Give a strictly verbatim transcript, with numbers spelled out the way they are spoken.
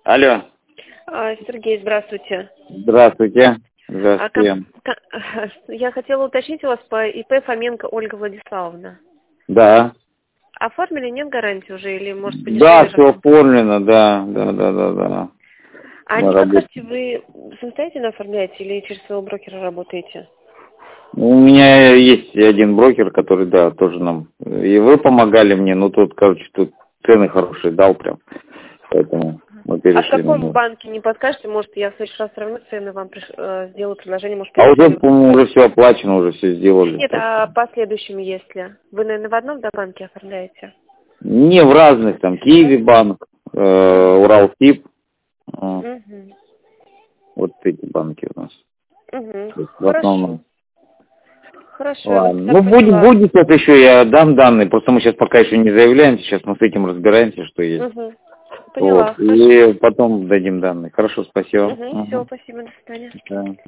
Алло. А, Сергей, здравствуйте. Здравствуйте. А, ком- Здравствуйте. ко- Я хотела уточнить у вас по ИП Фоменко Ольга Владиславовна. Да. Оформили, нет гарантии уже или, может, Да, подешевле? все оформлено, да, да, да, да, да. А Мы не работаем. подскажете, вы самостоятельно оформляете или через своего брокера работаете? У меня есть один брокер, который, да, тоже нам. И вы помогали мне, ну тут, короче, тут цены хорошие дал прям. Поэтому мы А в перешли на каком него. банке, не подскажете? Может, я в следующий раз сравню цены, вам приш- э, сделаю предложение, может, А уже, перейдете? по-моему, уже все оплачено, уже все сделали. Нет, а по следующим, если? Вы, наверное, в одном да, банке оформляете? Не, в разных, там, Киви банк, э, Уралтип, э, Угу. вот эти банки у нас. Угу. То есть в Хорошо. основном. Хорошо, я вас Ладно. так Ну, будет, поняла. будет сейчас еще, я дам данные, просто мы сейчас пока еще не заявляем, сейчас мы с этим разбираемся, что есть. Угу. Вот. Поняла, хорошо. И потом дадим данные. Хорошо, спасибо. Угу. Все, Угу. спасибо, до свидания. Да.